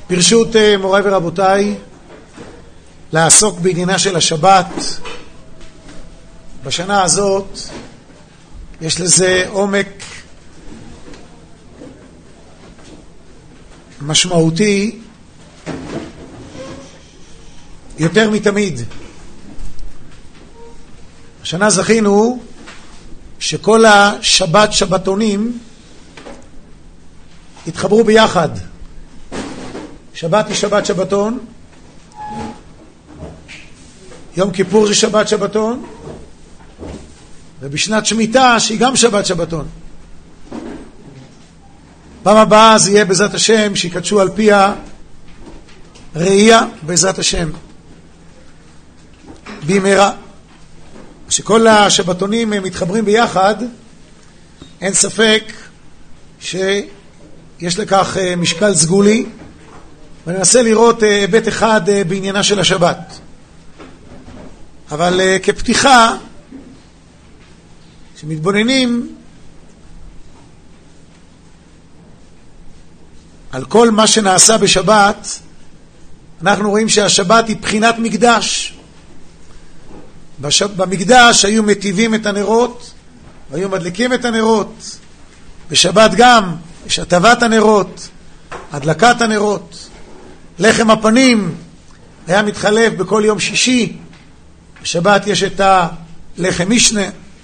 ברשות מוריי ורבותיי, לעסוק בעניינה של השבת. בשנה הזאת יש לזה עומק משמעותי יותר מתמיד. השנה זכינו שכל השבת שבתונים התחברו ביחד. שבת היא שבת שבתון, יום כיפור זה שבת שבתון, ובשנת שמיטה שהיא גם שבת שבתון. פעם הבאה זה יהיה בעזרת השם שיקדשו על פי הראייה בעזרת השם במהרה. שכל השבתונים מתחברים ביחד, אין ספק שיש לכך משקל סגולי, וננסה לראות היבט אחד בעניינה של השבת. אבל כפתיחה, שמתבוננים על כל מה שנעשה בשבת, אנחנו רואים שהשבת היא בחינת מקדש. במקדש היו מטיבים את הנרות, והיו מדליקים את הנרות. בשבת גם יש הטבת הנרות, הדלקת הנרות. לחם הפנים היה מתחלף בכל יום שישי. בשבת יש את הלחם משנה.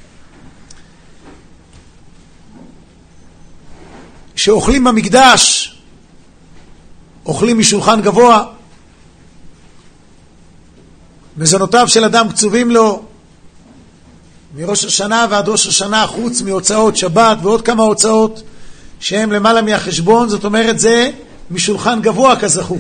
שאוכלים במקדש, אוכלים משולחן גבוה. מזונותיו של אדם קצובים לו מראש השנה ועד ראש השנה, חוץ מהוצאות שבת ועוד כמה הוצאות שהם למעלה מהחשבון. זאת אומרת, זה משולחן גבוה כזכו.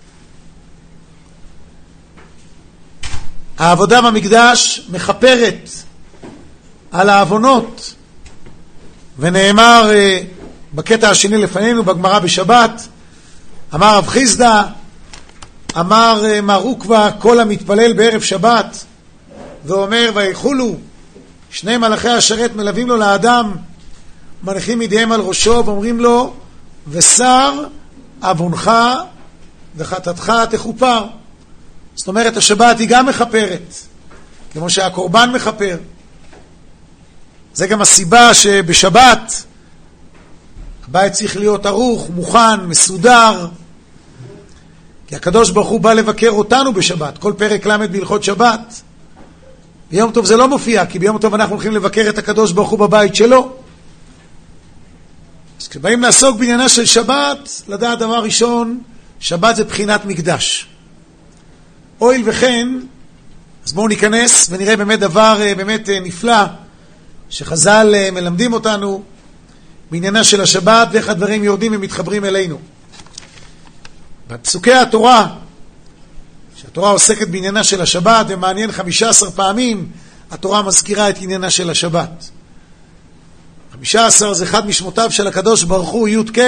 העבודה במקדש מחפרת על העוונות, ונאמר בקטע השני לפנינו בגמרא בשבת, אמר רב חיסדא, אמר מר עוקבא, כל המתפלל בערב שבת ואומר ויחולו שני מלאכי השרת מלווים לו לאדם, מניחים ידיהם על ראשו ואומרים לו ושר עוונך וחטאתך תכופר. זאת אומרת, השבת היא גם מחפרת, כמו שהקורבן מחפר. זה גם הסיבה שבשבת הבית צריך להיות ערוך, מוכן, מסודר, כי הקדוש ברוך הוא בא לבקר אותנו בשבת. כל פרק למד בהלכות שבת. ביום טוב זה לא מופיע, כי ביום טוב אנחנו הולכים לבקר את הקדוש ברוך הוא בבית שלו. אז כשבאים לעסוק בעניינה של שבת, לדעת דבר ראשון, שבת זה בחינת מקדש. הואיל וכן, אז בואו ניכנס ונראה באמת דבר באמת נפלא שחז"ל מלמדים אותנו בעניינה של השבת, ואיך הדברים יורדים ומתחברים אלינו. בפסוקי התורה, שהתורה עוסקת בעניינה של השבת, ומעניין 15 פעמים התורה מזכירה את עניינה של השבת. 15 זה אחד משמותיו של הקדוש ברוך הוא, י' ק'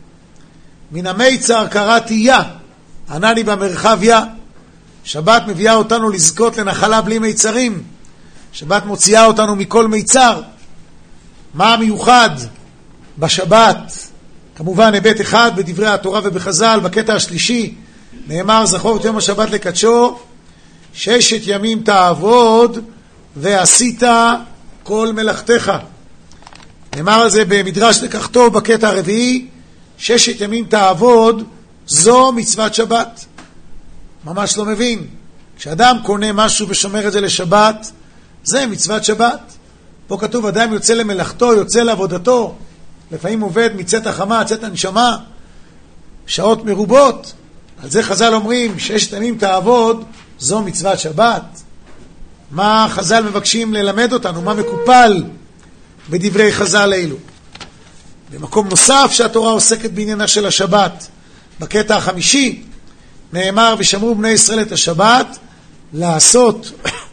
מן המיצר קראתי יה, ענני במרחב יה. שבת מביאה אותנו לזכות לנחלה בלי מיצרים. שבת מוציאה אותנו מכל מיצר. מה המיוחד בשבת? כמובן היבט אחד בדברי התורה ובחז"ל. בקטע השלישי נאמר זכור את יום השבת לקדשו, 6 ימים תעבוד ועשית כל מלאכתך. נאמר על זה במדרש לקחתו בקטע הרביעי, 6 ימים תעבוד, זו מצוות שבת. ממש לא מבין. כשאדם קונה משהו ושומר את זה לשבת, זה מצוות שבת. פה כתוב אדם יוצא למלאכתו, יוצא לעבודתו, לפעמים עובד מצאת החמה, צאת הנשמה, שעות מרובות. על זה חז"ל אומרים 6 ימים תעבוד, זו מצוות שבת. מה חז"ל מבקשים ללמד אותנו? מה מקופל בדברי חז"ל אלו? במקום נוסף שהתורה עוסקת בעניינה של השבת, בקטע החמישי נאמר ושמרו בני ישראל את השבת, לעשות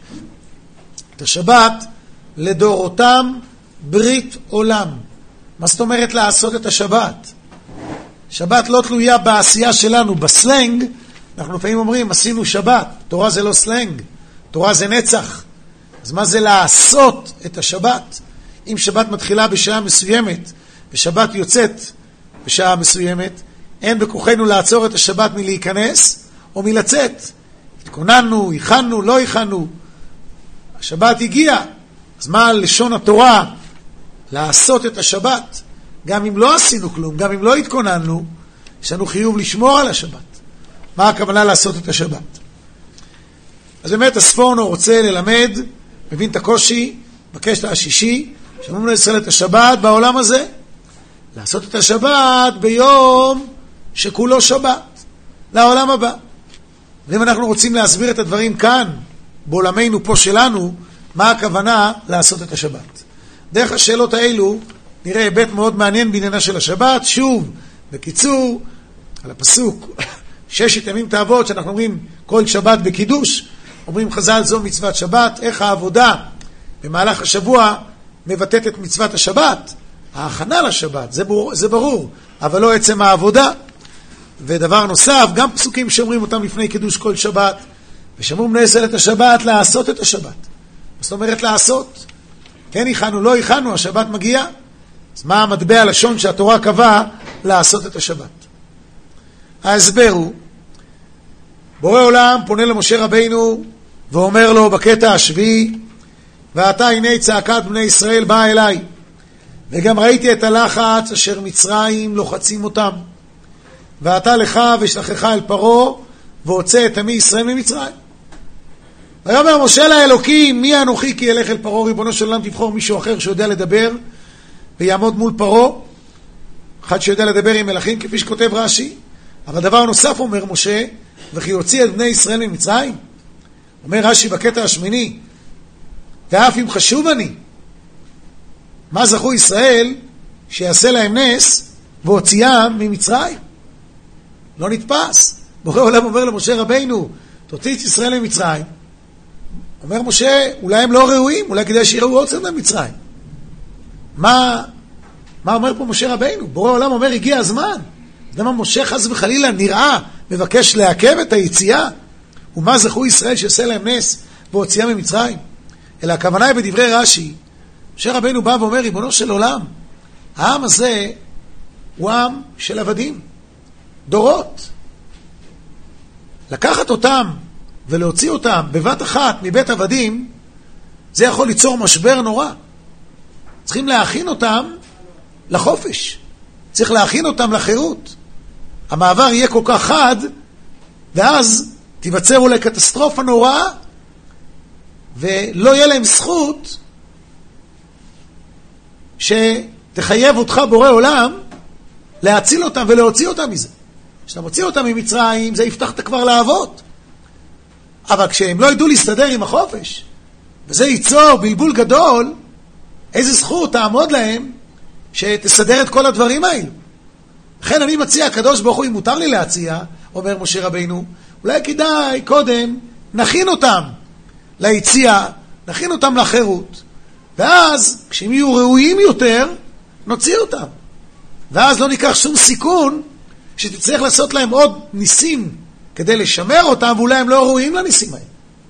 את השבת לדורותם ברית עולם. מה זאת אומרת לעשות את השבת? שבת לא תלויה בעשייה שלנו. בסלנג אנחנו לפעמים אומרים עשינו שבת. תורה זה לא סלנג, תורה זה נצח. אז מה זה לעשות את השבת? אם שבת מתחילה בשעה מסוימת ושבת יוצאת בשעה מסוימת, אין בכוחנו לעצור את השבת מלהיכנס או מלצאת. התכוננו, הכנו, לא הכנו. השבת הגיעה. אז מה לשון התורה? לעשות את השבת. גם אם לא עשינו כלום, גם אם לא התכוננו, יש לנו חיוב לשמור על השבת. מה הכוונה לעשות את השבת? אז באמת הספורנו רוצה ללמד, מבין את הקושי, בקשת השישי, שאומרים לישראל את השבת בעולם הזה. לעשות את השבת ביום שכולו שבת, לעולם הבא. ואם אנחנו רוצים להסביר את הדברים כאן, בעולמנו פה שלנו, מה הכוונה לעשות את השבת? דרך השאלות האלו נראה היבט מאוד מעניין בעניינה של השבת. שוב, בקיצור, על הפסוק, 6 ימים תעבוד, שאנחנו אומרים כל שבת בקידוש, אומרים חז"ל זו מצוות שבת, איך העבודה במהלך השבוע מבטאת את מצוות השבת, ההכנה לשבת, זה ברור, אבל לא עצם העבודה. ודבר נוסף, גם פסוקים שאומרים אותם לפני קידוש כל שבת, ושאמרו בני ישראל את השבת, לעשות את השבת. זאת אומרת לעשות. כן הכנו, לא הכנו, השבת מגיעה. אז מה המטבע הלשון שהתורה קבעה לעשות את השבת? ההסבר הוא, בורא עולם פונה למשה רבינו ואומר לו בקטע השביעי, ואתה הנה צעקת בני ישראל באה אליי, וגם ראיתי את הלחץ אשר מצרים לוחצים אותם, ואתה לך ושלחך אל פרעה והוצא את עמי ישראל ממצרים. ויאמר משה לאלוקים, מי אנוכי כי אלך אל פרעה? ריבונו של עולם, תבחור מישהו אחר שיודע לדבר ויעמוד מול פרעה, אחד שיודע לדבר עם מלאכים, כפי שכותב רש"י. אבל דבר נוסף אומר משה, וכי יוציא את בני ישראל ממצרים. אומר רש"י בקטע השמיני, ואף אם חשוב אני, מה זכו ישראל שיעשה להם נס והוציאם ממצרים? לא נתפס. בורא עולם אומר למשה רבינו, תוציא את ישראל ממצרים. אומר משה, אולי הם לא ראויים, אולי כדאי שיראו עוד קצת ממצרים. מה אומר פה משה רבינו? בורא עולם אומר, הגיע הזמן. למה משה חס וחלילה נראה, מבקש לעכב את היציאה? ומה זכו ישראל שיעשה להם נס והוציאם ממצרים? אלא הכוונה היא בדברי רש"י, משה רבינו בא ואומר, ריבונו של עולם, העם הזה הוא עם של עבדים, דורות. לקחת אותם ולהוציא אותם בבת אחת מבית עבדים, זה יכול ליצור משבר נורא. צריכים להכין אותם לחופש, צריך להכין אותם לחירות. המעבר יהיה כל כך חד, ואז תיווצר אולי קטסטרופה נוראה, ולא יהיה להם זכות שתחייב אותך בורא עולם להציל אותם ולהוציא אותם מזה. כשאתה מוציא אותם ממצרים, זה יפתח את כבר לעבוד. אבל כשהם לא ידעו להסתדר עם החופש, וזה ייצור בלבול גדול, איזה זכות תעמוד להם שתסדר את כל הדברים האלו? לכן אני מציע, הקדוש ברוך הוא, אם מותר לי להציע, אומר משה רבינו, אולי כדאי קודם נכין אותם ליציאה, נכין אותם לחירות, ואז כשהם יהיו ראויים יותר, נוציא אותם. ואז לא ניקח שום סיכון שתצטרך לעשות להם עוד ניסים כדי לשמר אותם, ואולי הם לא ראויים לניסים האלה.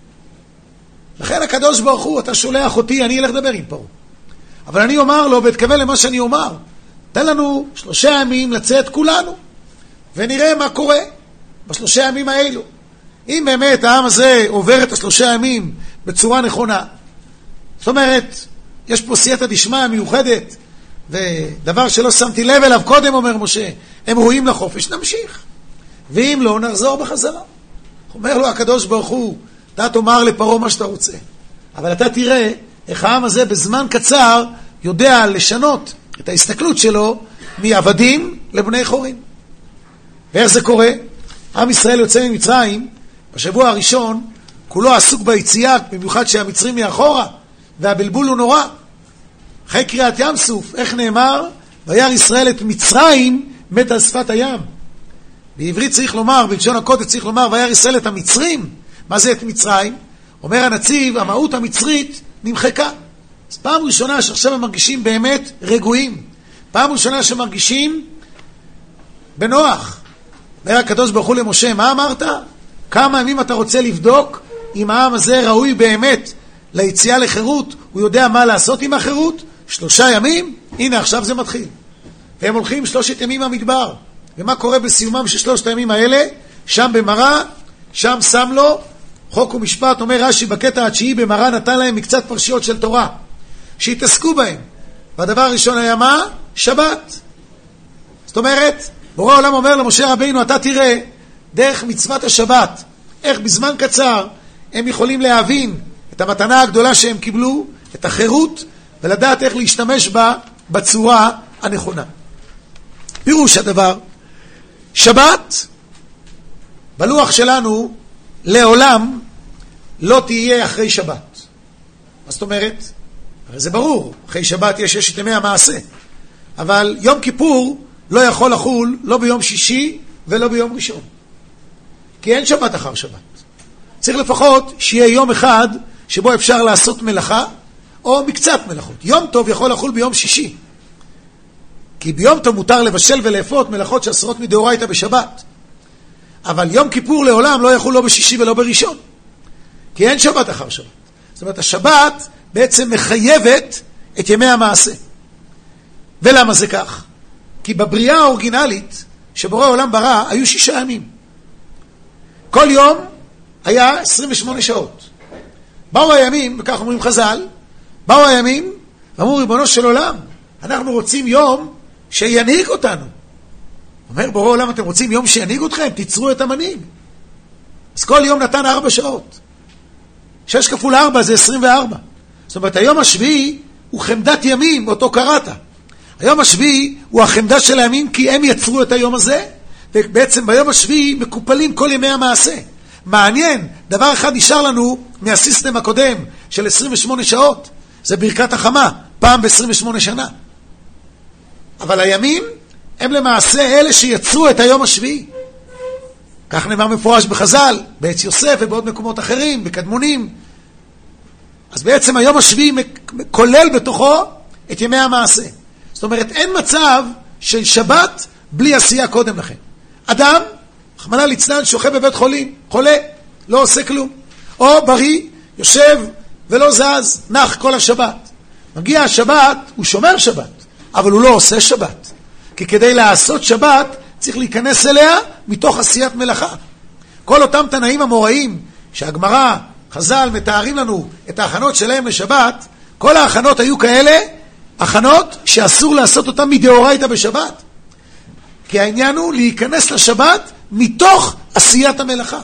לכן הקדוש ברוך הוא, אתה שולח אותי, אני אלך לדבר עם פרעה. אבל אני אומר לו, והתכוון למה שאני אומר, תן לנו 3 ימים לצאת כולנו, ונראה מה קורה ב3 ימים האלו. אם באמת העם הזה עובר את 3 ימים בצורה נכונה, זאת אומרת, יש פה סייעתא דשמיא מיוחדת, ודבר שלא שמתי לב אליו קודם, אומר משה, הם ראויים לחופש, נמשיך. ואם לא, נחזור בחזרה. אומר לו הקדוש ברוך הוא, אתה תאמר לפרעה מה שאתה רוצה, אבל אתה תראה איך העם הזה בזמן קצר יודע לשנות את ההסתכלות שלו מעבדים לבני חורים. ואיך זה קורה? עם ישראל יוצא ממצרים, בשבוע הראשון כולו עסוק ביציאה, במיוחד שהמצרים מאחורה, והבלבול הוא נורא. אחרי קריאת ים סוף, איך נאמר? וירא ישראל את מצרים מת על שפת הים. בעברית צריך לומר, בלשון הקודש צריך לומר, וירא ישראל את המצרים. מה זה את מצרים? אומר הנציב, המהות המצרית נמחקה. אז פעם ראשונה שעכשיו הם מרגישים באמת רגועים. פעם ראשונה שמרגישים בנוח. אומר הקדוש ברוך הוא למשה, מה אמרת? כמה ימים אתה רוצה לבדוק אם העם הזה ראוי באמת ליציאה לחירות? הוא יודע מה לעשות עם החירות? 3 ימים? הנה עכשיו זה מתחיל. והם הולכים 3 ימים במדבר. ומה קורה בסיומם של 3 הימים האלה? שם במראה, שם שם לו חוק ומשפט. אומר רש"י בקטע התשיעי, במראה נתן להם מקצת פרשיות של תורה שהתעסקו בהם, והדבר הראשון היה מה? שבת. זאת אומרת, בורא העולם אומר למשה רבינו, אתה תראה דרך מצוות השבת איך בזמן קצר הם יכולים להבין את המתנה הגדולה שהם קיבלו, את החירות, ולדעת איך להשתמש בה בצורה הנכונה. פירוש הדבר, שבת בלוח שלנו לעולם לא תהיה אחרי שבת. מה זאת אומרת? הרי זה ברור, אחרי שבת יש 6 ימי המעשה, אבל יום כיפור לא יכול לחול לא ביום שישי ולא ביום ראשון, כי אין שבת אחר שבת. צריך לפחות שיהיה יום אחד שבו אפשר לעשות מלאכה או מקצת מלאכות. יום טוב יכול לחול ביום שישי, כי ביום טוב מותר לבשל ולאפות מלאכות שאסורות מדאורייתא בשבת, אבל יום כיפור לעולם לא יכול לא בשישי ולא בראשון, כי אין שבת אחר שבת. זאת אומרת, השבת בעצם מחייבת את ימי המעשה. ולמה זה כך? כי בבריאה האורגינלית שבורא העולם ברא היו 6 ימים. כל יום היה 28 שעות. באו הימים, וכך אומרים חז"ל, באו הימים ואמרו, ריבונו של עולם, אנחנו רוצים יום שינהיג אותנו. אומר בורא העולם, אתם רוצים יום שינהיג אתכם? תיצרו את המנהיג. אז כל יום נתן 4 שעות. 6 כפול 4 זה 24. זאת אומרת, היום השביעי הוא חמדת ימים, אותו קראת. היום השביעי הוא החמדה של הימים, כי הם יצרו את היום הזה, ובעצם ביום השביעי מקופלים כל ימי המעשה. מעניין, דבר אחד נשאר לנו מהסיסטם הקודם של 28 שעות, זה ברכת החמה, פעם ב-28 שנה. אבל הימים הם למעשה אלה שיצרו את היום השביעי. כך נאמר מפורש בחז"ל, בעץ יוסף ובעוד מקומות אחרים, בקדמונים. אז בעצם היום השביעי כולל בתוכו את ימי המעשה. זאת אומרת, אין מצב של שבת בלי עשייה קודם לכן. אדם, רחמנא ליצלן, שוכב בבית חולים, חולה, לא עושה כלום. או בריא, יושב ולא זז, נח כל השבת. מגיע השבת, הוא שומר שבת, אבל הוא לא עושה שבת. כי כדי לעשות שבת, צריך להיכנס אליה מתוך עשיית מלאכה. כל אותם תנאים המוראים, שהגמרא, חז"ל, מתארים לנו את ההכנות שלהם לשבת, כל ההכנות היו כאלה, הכנות שאסור לעשות אותם מדאורייתא בשבת. כי העניין הוא להיכנס לשבת מתוך עשיית המלאכה.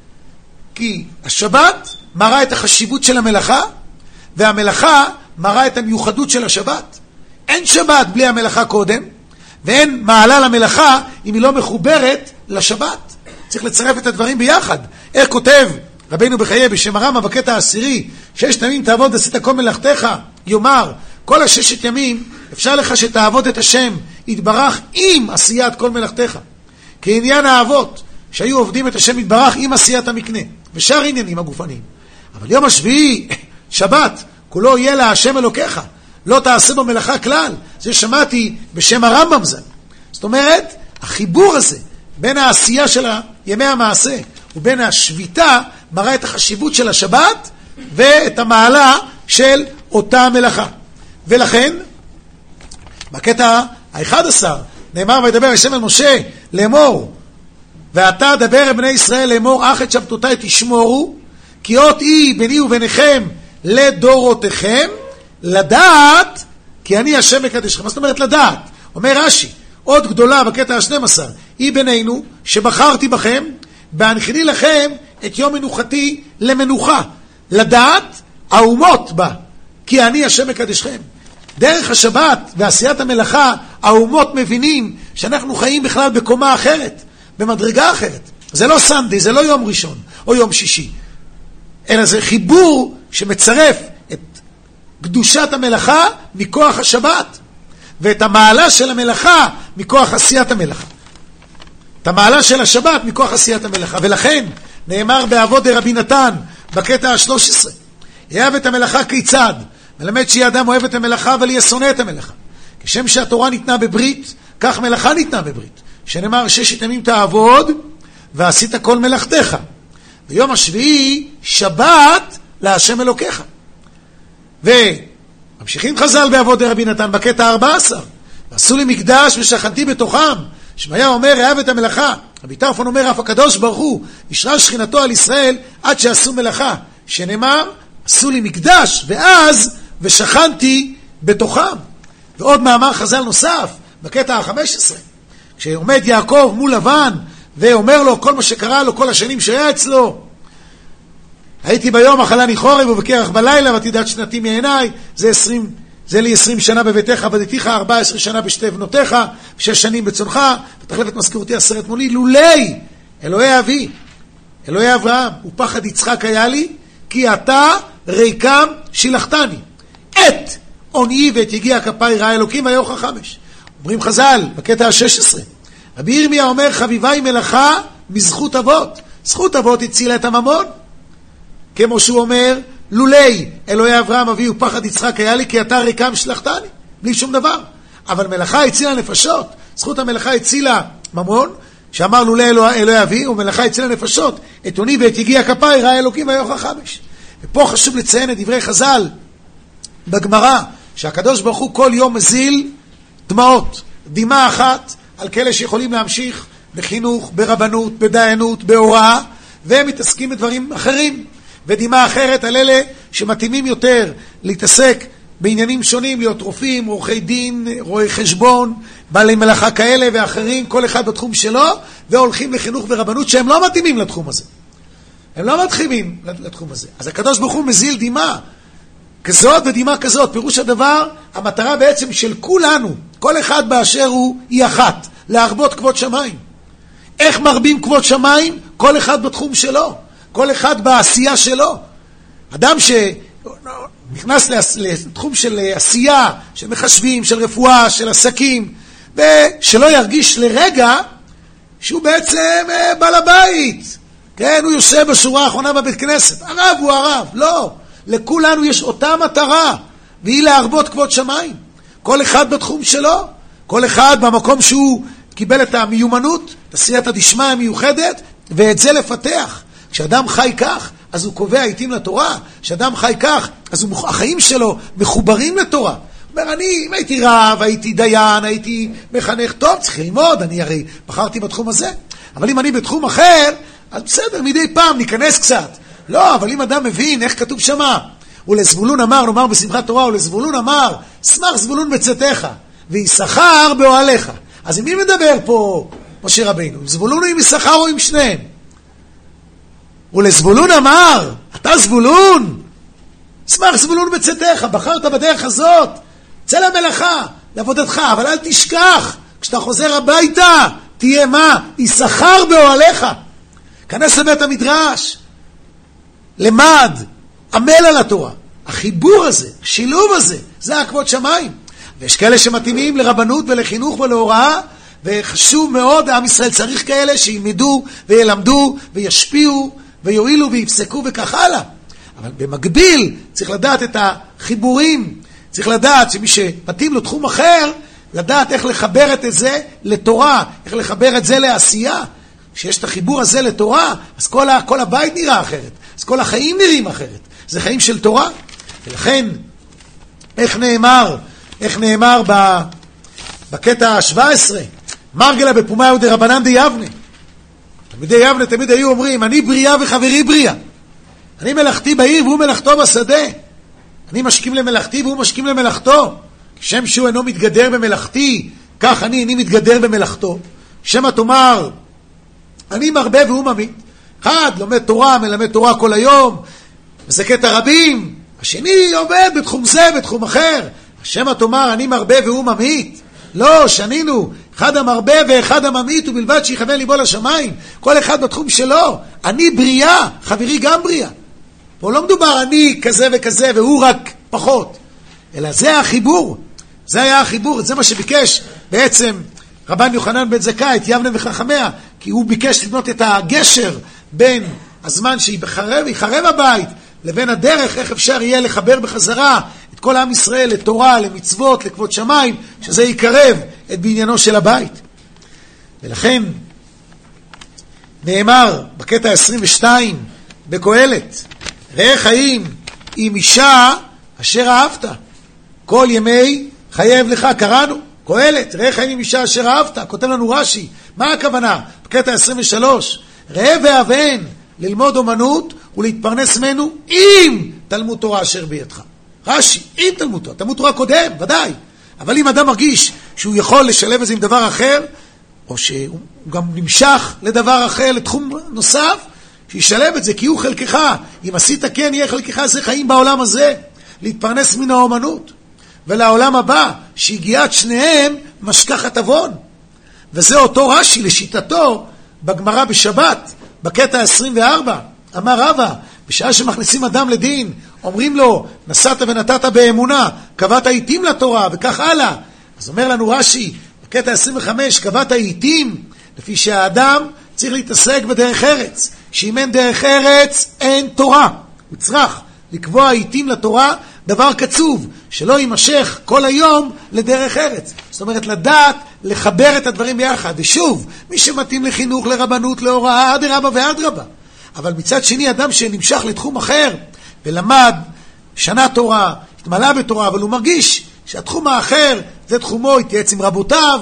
כי השבת מראה את החשיבות של המלאכה, והמלאכה מראה את המיוחדות של השבת. אין שבת בלי המלאכה קודם, ואין מעלה למלאכה אם היא לא מחוברת לשבת. צריך לצרף את הדברים ביחד. איך כותב רבינו בחיי בשם הרמב"ם בקטע העשירי, 6 ימים תעבוד עשית כל מלאכתך, יאמר, כל 6 ימים אפשר לך שתעבוד את השם יתברך עם עשיית כל מלאכתך. כעניין האבות שהיו עובדים את השם יתברך עם עשיית המקנה ושאר עניינים הגופניים. אבל יום השביעי, שבת, כולו יהיה לה השם אלוקיך, לא תעשה בו מלאכה כלל. זה שמעתי בשם הרמב"ם ז"ל. זאת אומרת, החיבור הזה בין העשייה של ימי המעשה ובין השביתה מראה את החשיבות של השבת ואת המעלה של אותה מלאכה. ולכן בקטע ה-11 נאמר, וידבר השם אל משה לאמור, ואתה דבר אל בני ישראל לאמור, אך את שבתותיי תשמורו, כי אות היא ביני וביניכם לדורותיכם, לדעת כי אני השם מקדשכם. מה זאת אומרת לדעת? אומר רש"י, עוד גדולה בקטע ה-12, היא בינינו שבחרתי בכם, בהנחילי לכם את יום מנוחתי למנוחה, לדעת האומות בה, כי אני השם מקדשכם. דרך השבת ועשיית המלאכה, האומות מבינים שאנחנו חיים בכלל בקומה אחרת, במדרגה אחרת. זה לא סנדי, זה לא יום ראשון או יום שישי, אלא זה חיבור שמצרף את קדושת המלאכה מכוח השבת, ואת המעלה של המלאכה מכוח עשיית המלאכה. את המעלה של השבת מכוח עשיית המלאכה. ולכן נאמר בעבוד רבי נתן בקטע ה-13, יאהב את המלאכה כיצד? מלמד שיהיה אדם אוהב את המלאכה אבל יהיה שונא את המלאכה. כשם שהתורה ניתנה בברית, כך מלאכה ניתנה בברית. שנאמר 6 ימים תעבוד ועשית כל מלאכתך. ויום השביעי שבת להשם אלוקיך. וממשיכים חז"ל בעבוד רבי נתן בקטע ה-14. ועשו לי מקדש ושכנתי בתוכם, שמעיה אומר, אהב את המלאכה. רבי טרפון אומר, אף הקדוש ברוך הוא ישרה שכינתו על ישראל עד שעשו מלאכה, שנאמר, עשו לי מקדש, ואז ושכנתי בתוכם. ועוד מאמר חז"ל נוסף, בקטע ה-15, כשעומד יעקב מול לבן, ואומר לו כל מה שקרה לו כל השנים שהיה אצלו, הייתי ביום אכלני חורב ובקרח בלילה, ותדעת שנתי מעיניי, זה לי 20 שנה בביתך, עבדתיך 14 שנה בשתי בנותיך, 6 שנים בצונך, ותחלף את מזכירותי 10 מולי, לולי אלוהי אבי, אלוהי אברהם, ופחד יצחק היה לי, כי אתה ריקם שילחתני. את עוני ואת יגיע כפי ראה אלוקים ויוכל 5. אומרים חז"ל, בקטע ה-16, רבי ירמיה אומר, חביבה היא מלאכה מזכות אבות. זכות אבות הצילה את הממון. כמו שהוא אומר, לולי אלוהי אברהם אבי ופחד יצחק היה לי, כי אתה ריקם שלחתני. בלי שום דבר. אבל מלאכה הצילה נפשות. זכות המלאכה הצילה ממון, שאמר לולי אלוהי אבי, ומלאכה הצילה נפשות. את עוני ואת יגיע כפי ראה אלוקים ויוכל 5. ופה חשוב לציין את דברי חז"ל בגמרא, שהקדוש ברוך הוא כל יום מזיל דמעות, דמעה אחת על כאלה שיכולים להמשיך בחינוך, ברבנות, בדיינות, בהוראה, והם מתעסקים בדברים אחרים, ודמעה אחרת על אלה שמתאימים יותר להתעסק בעניינים שונים, להיות רופאים, עורכי דין, רואי חשבון, בעלי מלאכה כאלה ואחרים, כל אחד בתחום שלו, והולכים לחינוך ורבנות שהם לא מתאימים לתחום הזה. הם לא מתחילים לתחום הזה. אז הקדוש ברוך הוא מזיל דמעה כזאת ודמעה כזאת. פירוש הדבר, המטרה בעצם של כולנו, כל אחד באשר הוא, היא אחת, להרבות כבוד שמיים. איך מרבים כבוד שמיים? כל אחד בתחום שלו, כל אחד בעשייה שלו. אדם שנכנס לתחום של עשייה, של מחשבים, של רפואה, של עסקים, ושלא ירגיש לרגע שהוא בעצם בעל הבית. כן, הוא יושב בשורה האחרונה בבית כנסת. הרב הוא הרב. לא. לכולנו יש אותה מטרה, והיא להרבות כבוד שמיים. כל אחד בתחום שלו, כל אחד במקום שהוא קיבל את המיומנות, את הסייעתא דשמיא המיוחדת, ואת זה לפתח. כשאדם חי כך, אז הוא קובע עיתים לתורה. כשאדם חי כך, אז החיים שלו מחוברים לתורה. הוא אומר, אם הייתי רב, הייתי דיין, הייתי מחנך, טוב, צריך ללמוד, אני הרי בחרתי בתחום הזה. אבל אם אני בתחום אחר, אז בסדר, מדי פעם ניכנס קצת. לא, אבל אם אדם מבין איך כתוב שמה, ולזבולון אמר, נאמר בשמחת תורה, ולזבולון אמר, שמח זבולון בצאתך, ויששכר באוהליך. אז עם מי מדבר פה משה רבינו? עם זבולון או עם יששכר או עם שניהם? ולזבולון אמר, אתה זבולון, שמח זבולון בצאתך, בחרת בדרך הזאת, צא למלאכה, לעבודתך, אבל אל תשכח, כשאתה חוזר הביתה, תהיה מה? יששכר באוהליך. כנס לבית המדרש, למד, עמל על התורה. החיבור הזה, השילוב הזה, זה הכבוד שמיים. ויש כאלה שמתאימים לרבנות ולחינוך ולהוראה, וחשוב מאוד, עם ישראל צריך כאלה שילמדו וילמדו וישפיעו ויועילו ויפסקו וכך הלאה. אבל במקביל צריך לדעת את החיבורים, צריך לדעת שמי שמתאים לו תחום אחר, לדעת איך לחבר את זה לתורה, איך לחבר את זה לעשייה. כשיש את החיבור הזה לתורה, אז כל הבית נראה אחרת, אז כל החיים נראים אחרת. זה חיים של תורה. ולכן, איך נאמר בקטע ה-17, מרגלה בפומאיו דרבנן די יבנה. תלמידי יבנה תמיד היו אומרים, אני בריאה וחברי בריאה. אני מלאכתי בעיר והוא מלאכתו בשדה. אני משכים למלאכתי והוא משכים למלאכתו. כשם שהוא אינו מתגדר במלאכתי, כך אני מתגדר במלאכתו. שמה תאמר, אני מרבה והוא ממית. אחד לומד תורה, מלמד תורה כל היום, מסקט הרבים. השני עובד בתחום זה, בתחום אחר. השם תאמר, אני מרבה והוא ממית. לא, שנינו, אחד המרבה ואחד הממית, ובלבד שיכוון ליבו לשמיים. כל אחד בתחום שלו. אני בריאה, חברי גם בריאה. פה לא מדובר אני כזה וכזה והוא רק פחות. אלא זה החיבור. זה היה החיבור, זה מה שביקש בעצם רבן יוחנן בן זכאי, את יבנה וחכמיה, כי הוא ביקש לבנות את הגשר בין הזמן שיחרב הבית, לבין הדרך איך אפשר יהיה לחבר בחזרה את כל עם ישראל לתורה, למצוות, לכבוד שמיים, שזה יקרב את בעניינו של הבית. ולכן נאמר בקטע 22 בקהלת, ראה חיים עם אישה אשר אהבת, כל ימי חייב לך, קראנו, קהלת, ראה חיים עם אישה אשר אהבת, כותב לנו רש"י, מה הכוונה? בקטע 23, ראה ואהבן ללמוד אומנות ולהתפרנס ממנו עם תלמוד תורה אשר בידך. רש"י, עם תלמוד תורה, תלמוד תורה קודם, ודאי. אבל אם אדם מרגיש שהוא יכול לשלב את זה עם דבר אחר, או שהוא גם נמשך לדבר אחר, לתחום נוסף, שישלב את זה, כי הוא חלקך. אם עשית כן, יהיה חלקך, זה חיים בעולם הזה, להתפרנס מן האומנות. ולעולם הבא, שהגיעת שניהם משכחת עוון. וזה אותו רש"י, לשיטתו, בגמרא בשבת, בקטע 24, אמר רבא, בשעה שמכניסים אדם לדין, אומרים לו, נסעת ונתת באמונה, קבעת עיתים לתורה, וכך הלאה. אז אומר לנו רש"י, בקטע 25, קבעת עיתים, לפי שהאדם צריך להתעסק בדרך ארץ. שאם אין דרך ארץ, אין תורה. הוא צריך לקבוע עיתים לתורה, דבר קצוב, שלא יימשך כל היום לדרך ארץ. זאת אומרת, לדעת, לחבר את הדברים ביחד. ושוב, מי שמתאים לחינוך, לרבנות, להוראה, עד רבה ועד רבה. אבל מצד שני, אדם שנמשך לתחום אחר, ולמד שנה תורה, התמלא בתורה, אבל הוא מרגיש שהתחום האחר, זה תחומו, התייעץ עם רבותיו,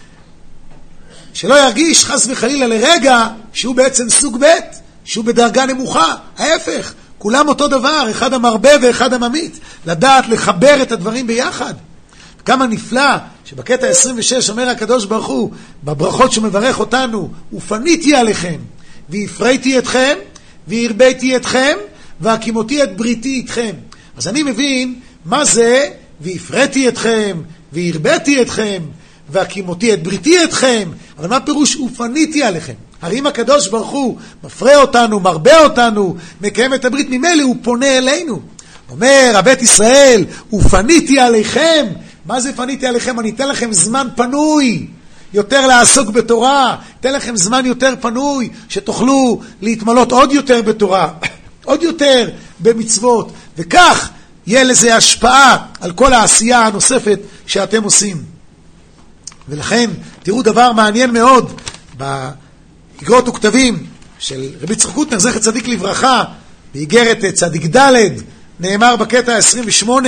שלא ירגיש חס וחלילה לרגע, שהוא בעצם סוג ב', שהוא בדרגה נמוכה. ההפך, כולם אותו דבר, אחד המרבה ואחד הממית. לדעת לחבר את הדברים ביחד. כמה נפלא שבקטע 26 אומר הקדוש ברוך הוא, בברכות שמברך אותנו, ופניתי עליכם, והפריתי אתכם, והרביתי אתכם, והקימותי את בריתי איתכם. אז אני מבין מה זה, והפריתי אתכם, והרביתי אתכם, והקימותי את בריתי אתכם. אבל מה פירוש ופניתי עליכם? הרי אם הקדוש ברוך הוא מפרה אותנו, מרבה אותנו, מקיים את הברית, ממילא הוא פונה אלינו. אומר הבית ישראל, ופניתי עליכם. מה זה פניתי עליכם? אני אתן לכם זמן פנוי, יותר לעסוק בתורה, אתן לכם זמן יותר פנוי, שתוכלו להתמלות עוד יותר בתורה, עוד יותר במצוות, וכך יהיה לזה השפעה על כל העשייה הנוספת שאתם עושים. ולכן תראו דבר מעניין מאוד באגרות וכתבים של רבי יצחק קוטנר זכר צדיק לברכה, באיגרת צדיק ד', נאמר בקטע 28,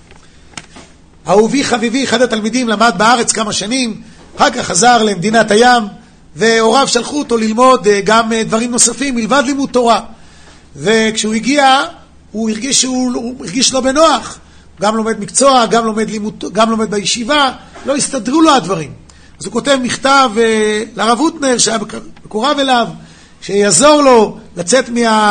אהובי חביבי, אחד התלמידים למד בארץ כמה שנים, אחר כך חזר למדינת הים, והוריו שלחו אותו ללמוד גם דברים נוספים מלבד לימוד תורה. וכשהוא הגיע, הוא הרגיש לא בנוח, גם לומד מקצוע, גם לומד בישיבה, לא הסתדרו לו הדברים. אז הוא כותב מכתב לרב הוטנר, שהיה מקורב אליו, שיעזור לו לצאת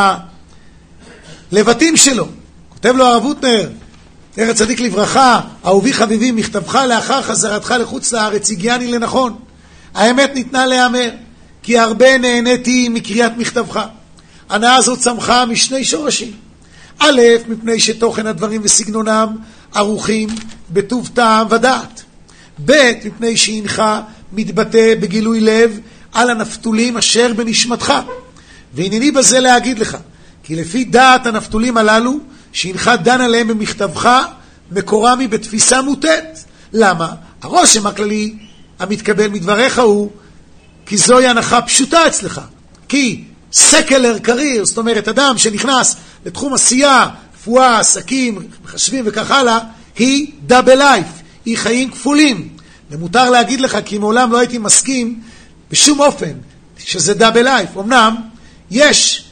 מהלבטים שלו. כותב לו הרב הוטנר, זכר צדיק לברכה, אהובי חביבי, מכתבך לאחר חזרתך לחוץ לארץ הגיעני לנכון. האמת ניתנה להיאמר, כי הרבה נהניתי מקריאת מכתבך. הנאה הזאת צמחה משני שורשים. א', מפני שתוכן הדברים וסגנונם ערוכים בטוב טעם ודעת. ב', מפני שהנך מתבטא בגילוי לב על הנפתולים אשר בנשמתך. והנני בזה להגיד לך, כי לפי דעת הנפתולים הללו, שהנך דן עליהם במכתבך, מקורם היא בתפיסה מוטעת. למה? הרושם הכללי המתקבל מדבריך הוא, כי זוהי הנחה פשוטה אצלך. כי סקלר קריר, זאת אומרת, אדם שנכנס לתחום עשייה, רפואה, עסקים, מחשבים וכך הלאה, היא דאבל לייף, היא חיים כפולים. ומותר להגיד לך, כי מעולם לא הייתי מסכים בשום אופן שזה דאבל לייף. אמנם יש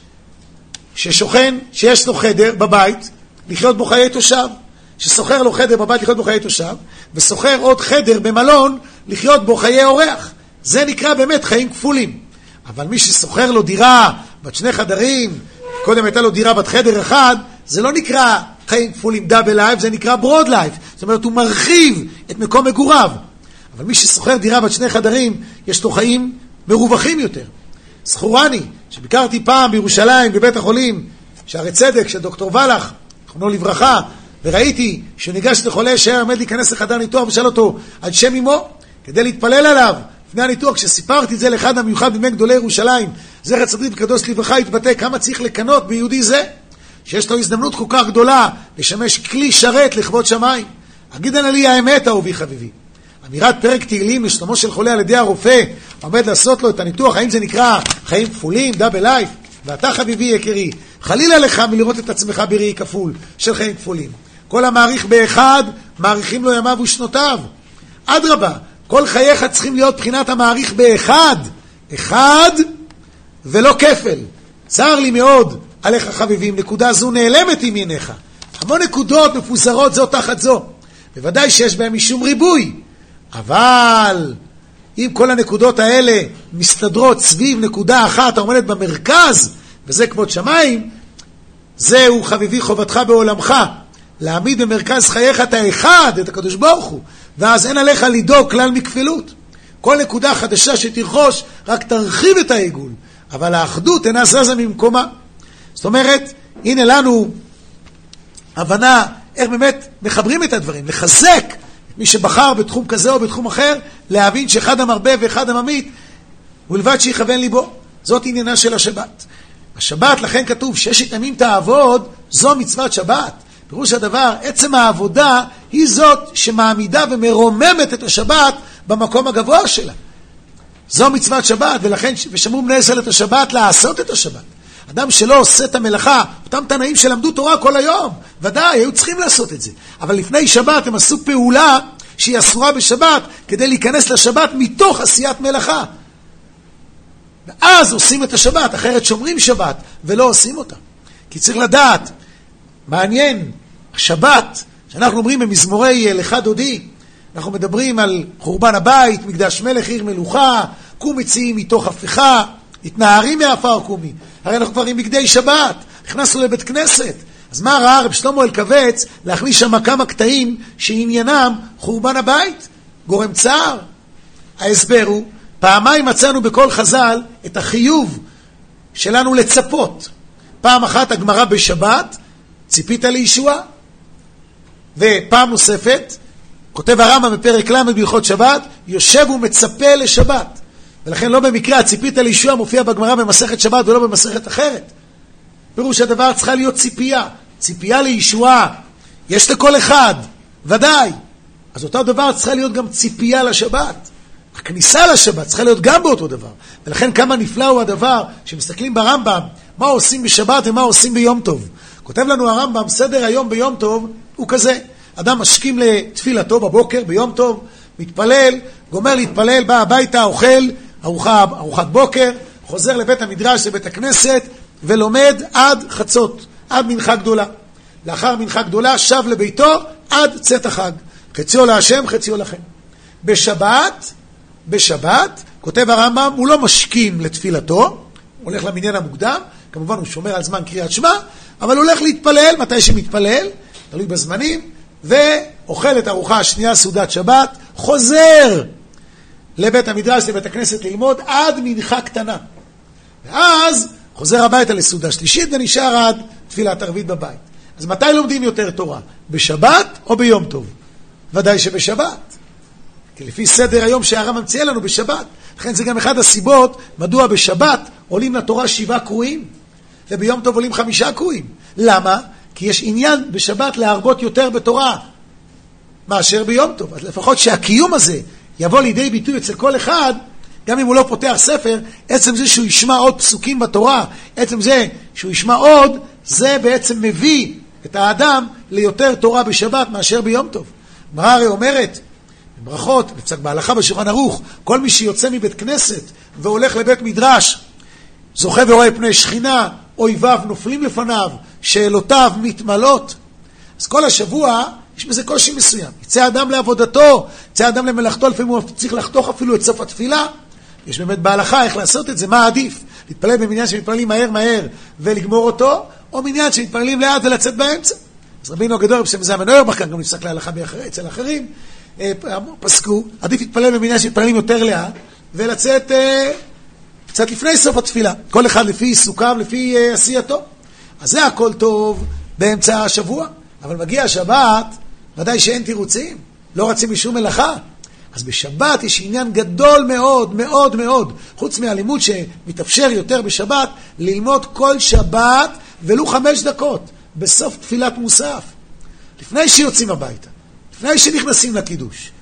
ששוכן, שיש לו חדר בבית, לחיות בו חיי תושב, שסוחר לו חדר בבית לחיות בו חיי תושב, וסוחר עוד חדר במלון לחיות בו חיי אורח. זה נקרא באמת חיים כפולים. אבל מי שסוחר לו דירה בת 2 חדרים, קודם הייתה לו דירה בת חדר אחד, זה לא נקרא חיים כפולים דאבל לייף, זה נקרא ברוד לייף. זאת אומרת, הוא מרחיב את מקום מגוריו. אבל מי שסוחר דירה בת 2 חדרים, יש לו חיים מרווחים יותר. זכורני, שביקרתי פעם בירושלים, בבית החולים, שערי צדק, של דוקטור ולח, זכרונו לברכה, וראיתי שניגש לחולה שהיה עומד להיכנס לחדר ניתוח, ושאל אותו על שם אמו, כדי להתפלל עליו. לפני הניתוח, כשסיפרתי את זה לאחד המיוחד בימי גדולי ירושלים, זכר צדיק וקדוש לברכה, התבטא כמה צריך לקנות ביהודי זה, שיש לו הזדמנות כל כך גדולה לשמש כלי שרת לכבוד שמיים. אגיד לי האמת, אהובי חביבי. אמירת פרק תהילים לשלומו של חולה על ידי הרופא, עומד לעשות לו את הניתוח, האם זה נקרא חיים כפולים, דאבל לייף? ואתה חביבי יקרי, חלילה לך מלראות את עצמך בראי כפול של חיים כפולים. כל המעריך באחד, מעריכים לו ימיו ושנותיו. אדרבה, כל חייך צריכים להיות בחינת המעריך באחד, אחד ולא כפל. צר לי מאוד עליך חביבים, נקודה זו נעלמת עם עיניך. המון נקודות מפוזרות זו תחת זו, בוודאי שיש בהם משום ריבוי, אבל אם כל הנקודות האלה מסתדרות סביב נקודה אחת העומדת במרכז, וזה כבוד שמיים, זהו חביבי חובתך בעולמך, להעמיד במרכז חייך את האחד, את הקדוש ברוך הוא, ואז אין עליך לדאוג כלל מכפילות. כל נקודה חדשה שתרכוש רק תרחיב את העיגול, אבל האחדות אינה זזה ממקומה. זאת אומרת, הנה לנו הבנה איך באמת מחברים את הדברים, לחזק את מי שבחר בתחום כזה או בתחום אחר, להבין שאחד המרבה ואחד הממית, ולבד שיכוון ליבו. זאת עניינה של השבת. השבת, לכן כתוב, 6 ימים תעבוד, זו מצוות שבת. פירוש הדבר, עצם העבודה היא זאת שמעמידה ומרוממת את השבת במקום הגבוה שלה. זו מצוות שבת, ולכן, ושמרו בני ישראל את השבת לעשות את השבת. אדם שלא עושה את המלאכה, אותם תנאים שלמדו תורה כל היום, ודאי, היו צריכים לעשות את זה. אבל לפני שבת הם עשו פעולה שהיא אסורה בשבת, כדי להיכנס לשבת מתוך עשיית מלאכה. ואז עושים את השבת, אחרת שומרים שבת, ולא עושים אותה. כי צריך לדעת, מעניין, השבת, שאנחנו אומרים במזמורי לך דודי, אנחנו מדברים על חורבן הבית, מקדש מלך עיר מלוכה, קום יצאי מתוך הפיכה, התנערים מעפר קומי. הרי אנחנו כבר עם בגדי שבת, נכנסנו לבית כנסת. אז מה ראה רב שלמה אלקבץ להכניס שם כמה קטעים שעניינם חורבן הבית? גורם צער. ההסבר הוא, פעמיים מצאנו בכל חז"ל את החיוב שלנו לצפות. פעם אחת הגמרא בשבת, ציפית לישוע, ופעם נוספת, כותב הרמב"ם בפרק ל' בהלכות שבת, יושב ומצפה לשבת. ולכן לא במקרה הציפית לישוע מופיע בגמרא במסכת שבת ולא במסכת אחרת. פירוש הדבר צריכה להיות ציפייה. ציפייה לישועה יש לכל אחד, ודאי. אז אותו דבר צריכה להיות גם ציפייה לשבת. הכניסה לשבת צריכה להיות גם באותו דבר. ולכן כמה נפלא הוא הדבר שמסתכלים ברמב"ם, מה עושים בשבת ומה עושים ביום טוב. כותב לנו הרמב"ם, סדר היום ביום טוב הוא כזה. אדם משכים לתפילתו בבוקר ביום טוב, מתפלל, גומר להתפלל, בא הביתה, אוכל ארוחת בוקר, חוזר לבית המדרש, לבית הכנסת, ולומד עד חצות, עד מנחה גדולה. לאחר מנחה גדולה שב לביתו עד צאת החג. חציו להשם, חציו לכם. בשבת, כותב הרמב"ם, הוא לא משכים לתפילתו, הוא הולך למניין המוקדם, כמובן הוא שומר על זמן קריאת שמע, אבל הוא הולך להתפלל, מתי שמתפלל, תלוי בזמנים, ואוכל את הארוחה השנייה, סעודת שבת, חוזר לבית המדרש, לבית הכנסת ללמוד, עד מנחה קטנה. ואז חוזר הביתה לסעודה שלישית, ונשאר עד תפילת ערבית בבית. אז מתי לומדים יותר תורה? בשבת או ביום טוב? ודאי שבשבת. כי לפי סדר היום שהרמב"ם מציע לנו בשבת. לכן זה גם אחד הסיבות, מדוע בשבת עולים לתורה 7 קרואים, וביום טוב עולים 5 קרואים. למה? כי יש עניין בשבת להרבות יותר בתורה מאשר ביום טוב. אז לפחות שהקיום הזה יבוא לידי ביטוי אצל כל אחד, גם אם הוא לא פותח ספר, עצם זה שהוא ישמע עוד פסוקים בתורה, עצם זה שהוא ישמע עוד, זה בעצם מביא את האדם ליותר תורה בשבת מאשר ביום טוב. גמרא הרי אומרת, בברכות, בפסק בהלכה בשולחן ערוך, כל מי שיוצא מבית כנסת והולך לבית מדרש, זוכה ורואה פני שכינה, אויביו נופלים לפניו, שאלותיו מתמלות. אז כל השבוע יש בזה קושי מסוים. יצא אדם לעבודתו, יצא אדם למלאכתו, לפעמים הוא צריך לחתוך אפילו את סוף התפילה. יש באמת בהלכה איך לעשות את זה, מה עדיף? להתפלל במניין שמתפללים מהר ולגמור אותו, או מניין שמתפללים לאט ולצאת באמצע. אז רבינו הגדול, רב שם זלמן אוירבך, כאן גם נפסק להלכה אצל אחרים, פסקו, עדיף להתפלל במניין שמתפללים יותר לאט, ולצאת קצת לפני סוף התפילה. כל אחד לפי עיסוקיו, לפי עשייתו. אז זה הכל טוב באמצע השבוע. אבל מגיע השבת, ודאי שאין תירוצים, לא רצים משום מלאכה. אז בשבת יש עניין גדול מאוד, מאוד מאוד, חוץ מהלימוד שמתאפשר יותר בשבת, ללמוד כל שבת ולו 5 דקות, בסוף תפילת מוסף, לפני שיוצאים הביתה, לפני שנכנסים לקידוש.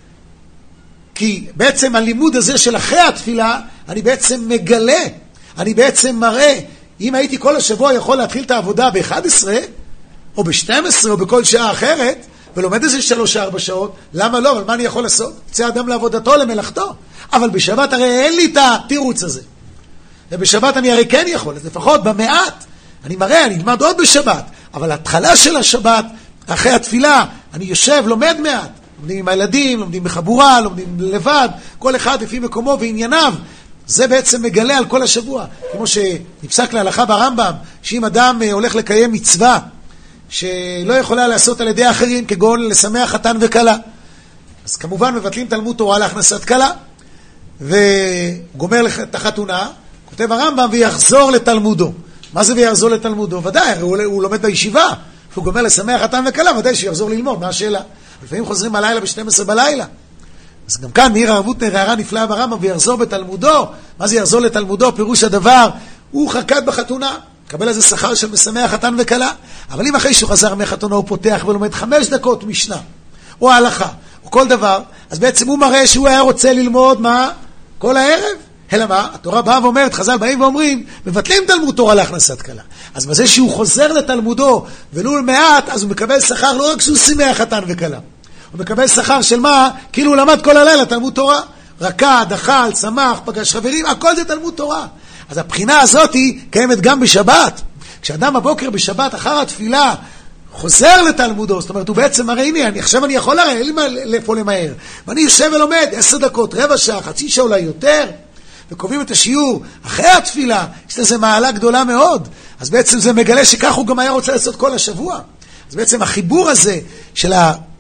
כי בעצם הלימוד הזה של אחרי התפילה, אני בעצם מגלה, אני בעצם מראה, אם הייתי כל השבוע יכול להתחיל את העבודה ב-11, או ב-12, או בכל שעה אחרת, ולומד איזה 3-4 שעות, למה לא? אבל מה אני יכול לעשות? יצא אדם לעבודתו, למלאכתו. אבל בשבת הרי אין לי את התירוץ הזה. ובשבת אני הרי כן יכול, אז לפחות במעט, אני מראה, אני אלמד עוד בשבת, אבל ההתחלה של השבת, אחרי התפילה, אני יושב, לומד מעט. לומדים עם הילדים, לומדים בחבורה, לומדים לבד, כל אחד לפי מקומו וענייניו. זה בעצם מגלה על כל השבוע. כמו שנפסק להלכה ברמב"ם, שאם אדם הולך לקיים מצווה, שלא יכולה לעשות על ידי אחרים, כגון לשמח חתן וכלה. אז כמובן מבטלים תלמוד תורה להכנסת כלה, וגומר את החתונה, כותב הרמב"ם ויחזור לתלמודו. מה זה ויחזור לתלמודו? ודאי, הוא לומד בישיבה, הוא גומר לשמח חתן וכלה, ודאי שיחזור ללמוד, מה השאלה? לפעמים חוזרים הלילה ב-12 בלילה. אז גם כאן מאיר הרבותנר הערה נפלאה ברמב"ם ויחזור בתלמודו. מה זה יחזור לתלמודו? פירוש הדבר, הוא חקד בחתונה, קבל איזה שכר של משמח חתן וכלה. אבל אם אחרי שהוא חזר מחתונה הוא פותח ולומד 5 דקות משנה, או הלכה, או כל דבר, אז בעצם הוא מראה שהוא היה רוצה ללמוד מה? כל הערב. אלא מה? התורה באה ואומרת, חז"ל באים ואומרים, מבטלים תלמוד תורה להכנסת כלה. אז בזה שהוא חוזר לתלמודו ולו מעט, אז הוא מקבל שכר לא רק שהוא שימח חתן וכלה. הוא מקבל שכר של מה? כאילו הוא למד כל הלילה תלמוד תורה. רקד, אכל, שמח, פגש חברים, הכל זה תלמוד תורה. אז הבחינה הזאת היא קיימת גם בשבת. כשאדם בבוקר בשבת אחר התפילה חוזר לתלמודו, זאת אומרת הוא בעצם הרי הנה, עכשיו אני יכול הרי, אין לי לאיפה למהר. ואני יושב ולומד 10 דקות, רבע שעה, חצי שעה אולי יותר, וקובעים את השיעור אחרי התפילה, יש לזה מעלה גדולה מאוד. אז בעצם זה מגלה שכך הוא גם היה רוצה לעשות כל השבוע. אז בעצם החיבור הזה של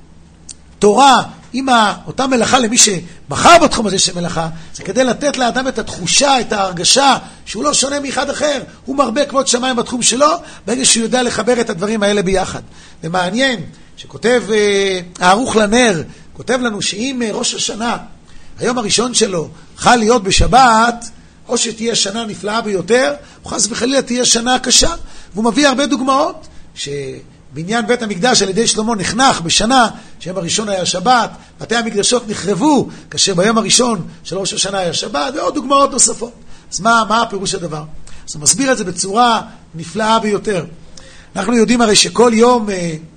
התורה עם אותה מלאכה למי שבחר בתחום הזה של מלאכה, זה כדי לתת לאדם את התחושה, את ההרגשה, שהוא לא שונה מאחד אחר, הוא מרבה כבוד שמיים בתחום שלו, ברגע שהוא יודע לחבר את הדברים האלה ביחד. ומעניין שכותב הערוך לנר, כותב לנו שאם ראש השנה, היום הראשון שלו, חל להיות בשבת, או שתהיה שנה נפלאה ביותר, או חס וחלילה תהיה שנה קשה. והוא מביא הרבה דוגמאות, שבניין בית המקדש על ידי שלמה נחנך בשנה, שהיום הראשון היה שבת, בתי המקדשות נחרבו, כאשר ביום הראשון של ראש השנה היה שבת, ועוד דוגמאות נוספות. אז מה הפירוש הדבר? אז הוא מסביר את זה בצורה נפלאה ביותר. אנחנו יודעים הרי שכל יום,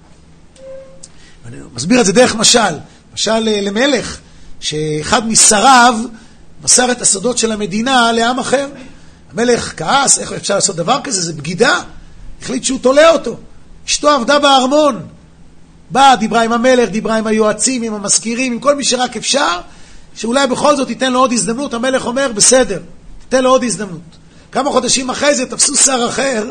אני מסביר את זה דרך משל למלך, שאחד משריו מסר את הסודות של המדינה לעם אחר. המלך כעס, איך אפשר לעשות דבר כזה? זה בגידה. החליט שהוא תולה אותו. אשתו עבדה בארמון. באה, דיברה עם המלך, דיברה עם היועצים, עם המזכירים, עם כל מי שרק אפשר, שאולי בכל זאת תיתן לו עוד הזדמנות. המלך אומר, בסדר, תיתן לו עוד הזדמנות. כמה חודשים אחרי זה תפסו שר אחר,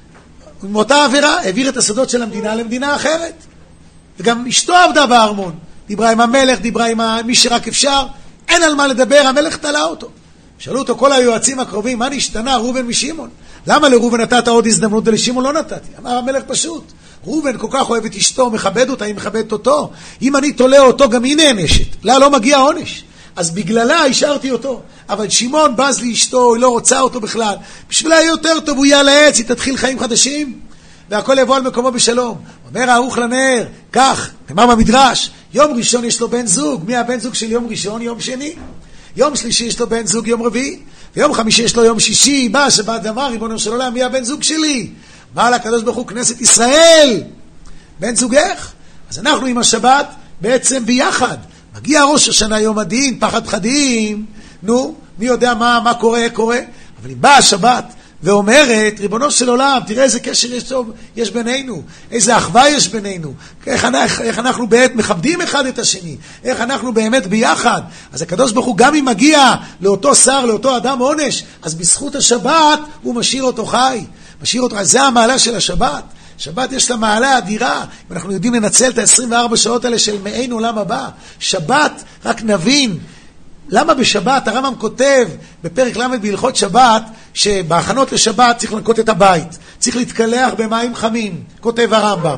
עם אותה עבירה, העביר את הסודות של המדינה למדינה אחרת. וגם אשתו עבדה בארמון. דיברה עם המלך, דיברה עם מי שרק אפשר, אין על מה לדבר, המלך תלה אותו. שאלו אותו כל היועצים הקרובים, מה נשתנה ראובן משמעון? למה לראובן נתת עוד הזדמנות ולשמעון לא נתתי? אמר המלך פשוט, ראובן כל כך אוהב את אשתו, מכבד אותה, היא מכבדת אותו. אם אני תולה אותו, גם היא נענשת. לא מגיע עונש. אז בגללה השארתי אותו. אבל שמעון בז לאשתו, היא לא רוצה אותו בכלל. בשבילה יהיה יותר טוב, הוא יהיה על העץ, היא תתחיל חיים חדשים, והכל יבוא על מקומו בשלום. אומר הערוך לנר, כך, נאמר במדרש, יום ראשון יש לו בן זוג. מי הבן זוג של יום ראשון? יום שני. יום שלישי יש לו בן זוג יום רביעי. ויום חמישי יש לו יום שישי. בא שבת אמר, ריבונו של עולם, מי הבן זוג שלי? בא לקדוש ברוך הוא כנסת ישראל. בן זוגך. אז אנחנו עם השבת בעצם ביחד. מגיע ראש השנה יום הדין, פחד פחדים. נו, מי יודע מה קורה? אבל אם באה השבת ואומרת, ריבונו של עולם, תראה איזה קשר יש בינינו, איזה אחווה יש בינינו, איך אנחנו באמת מכבדים אחד את השני, איך אנחנו באמת ביחד. אז הקדוש ברוך הוא גם אם מגיע לאותו שר, לאותו אדם עונש, אז בזכות השבת הוא משאיר אותו חי, זה המעלה של השבת. שבת יש לה מעלה אדירה, ואנחנו יודעים לנצל את ה-24 שעות האלה של מעין עולם הבא. שבת, רק נבין, למה בשבת הרמב"ם כותב בפרק ל' בהלכות שבת שבהכנות לשבת צריך לנקות את הבית, צריך להתקלח במים חמים, כותב הרמב"ם,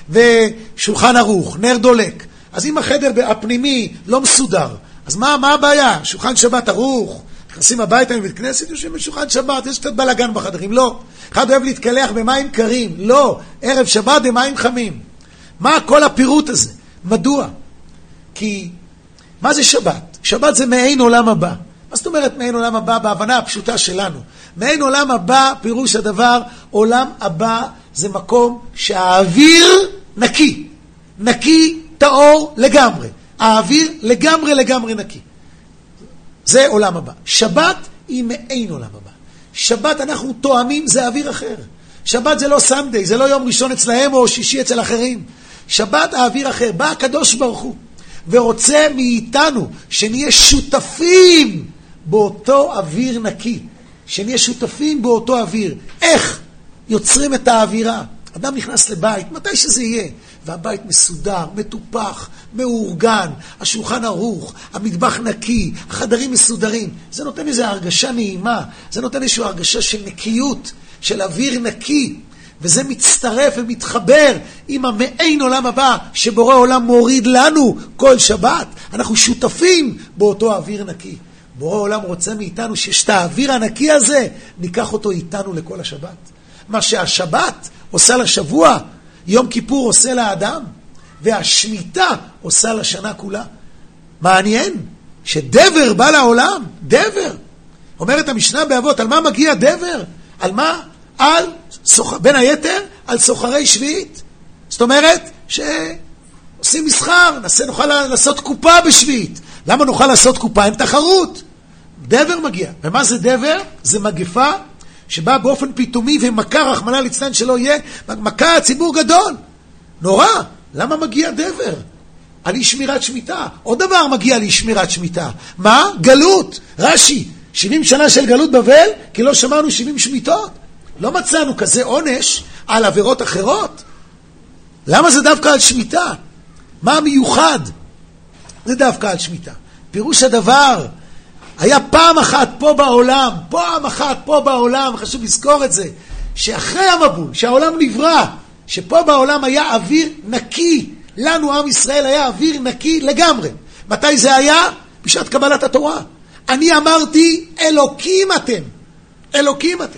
ושולחן ערוך, נר דולק. אז אם החדר הפנימי לא מסודר, אז מה הבעיה? שולחן שבת ערוך, נכנסים הביתה מבית כנסת, יושבים בשולחן שבת, יש קצת בלגן בחדרים, לא. אחד אוהב להתקלח במים קרים, לא. ערב שבת במים חמים. מה כל הפירוט הזה? מדוע? כי מה זה שבת? שבת זה מעין עולם הבא. מה זאת אומרת מעין עולם הבא בהבנה הפשוטה שלנו? מעין עולם הבא, פירוש הדבר, עולם הבא זה מקום שהאוויר נקי. נקי, טהור לגמרי. האוויר לגמרי נקי. זה עולם הבא. שבת היא מעין עולם הבא. שבת אנחנו תואמים, זה אוויר אחר. שבת זה לא סנדיי, זה לא יום ראשון אצלהם או שישי אצל אחרים. שבת האוויר אחר. בא הקדוש ברוך הוא ורוצה מאיתנו שנהיה שותפים באותו אוויר נקי. שנהיה שותפים באותו אוויר. איך יוצרים את האווירה? אדם נכנס לבית, מתי שזה יהיה, והבית מסודר, מטופח, מאורגן, השולחן ערוך, המטבח נקי, החדרים מסודרים. זה נותן איזו הרגשה נעימה, זה נותן איזו הרגשה של נקיות, של אוויר נקי, וזה מצטרף ומתחבר עם המעין עולם הבא, שבורא עולם מוריד לנו כל שבת. אנחנו שותפים באותו אוויר נקי. בורא עולם רוצה מאיתנו שיש את האוויר הנקי הזה, ניקח אותו איתנו לכל השבת. מה שהשבת עושה לשבוע, יום כיפור עושה לאדם, והשמיטה עושה לשנה כולה. מעניין שדבר בא לעולם, דבר. אומרת המשנה באבות, על מה מגיע דבר? על מה? בין היתר, על סוחרי שביעית. זאת אומרת שעושים מסחר, נוכל לעשות קופה בשביעית. למה נוכל לעשות קופה? אין תחרות. דבר מגיע. ומה זה דבר? זה מגפה שבאה באופן פתאומי ומכה רחמנא ליצלן שלא יהיה, מכה ציבור גדול. נורא. למה מגיע דבר? על אי שמירת שמיטה. עוד דבר מגיע על אי שמירת שמיטה. מה? גלות. רש"י, 70 שנה של גלות בבל, כי לא שמענו 70 שמיטות. לא מצאנו כזה עונש על עבירות אחרות. למה זה דווקא על שמיטה? מה המיוחד? זה דווקא על שמיטה. פירוש הדבר, היה פעם אחת פה בעולם, חשוב לזכור את זה, שאחרי המבול, שהעולם נברא, שפה בעולם היה אוויר נקי, לנו עם ישראל היה אוויר נקי לגמרי. מתי זה היה? בשעת קבלת התורה. אני אמרתי, אלוקים אתם.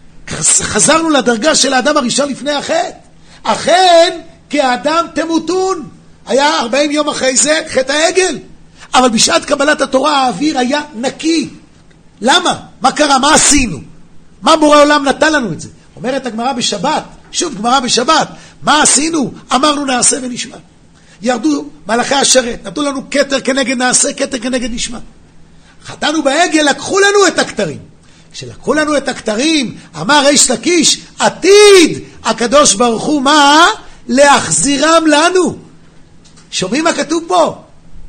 חזרנו לדרגה של האדם הראשון לפני החטא. אכן, כאדם תמותון. היה 40 יום אחרי זה, חטא העגל. אבל בשעת קבלת התורה האוויר היה נקי. למה? מה קרה? מה עשינו? מה בורא עולם נתן לנו את זה? אומרת הגמרא בשבת, שוב גמרא בשבת, מה עשינו? אמרנו נעשה ונשמע. ירדו מלאכי השרת, נתנו לנו כתר כנגד נעשה, כתר כנגד נשמע. חטאנו בעגל, לקחו לנו את הכתרים. כשלקחו לנו את הכתרים, אמר ריש לקיש, עתיד הקדוש ברוך הוא מה? להחזירם לנו. שומעים מה כתוב פה?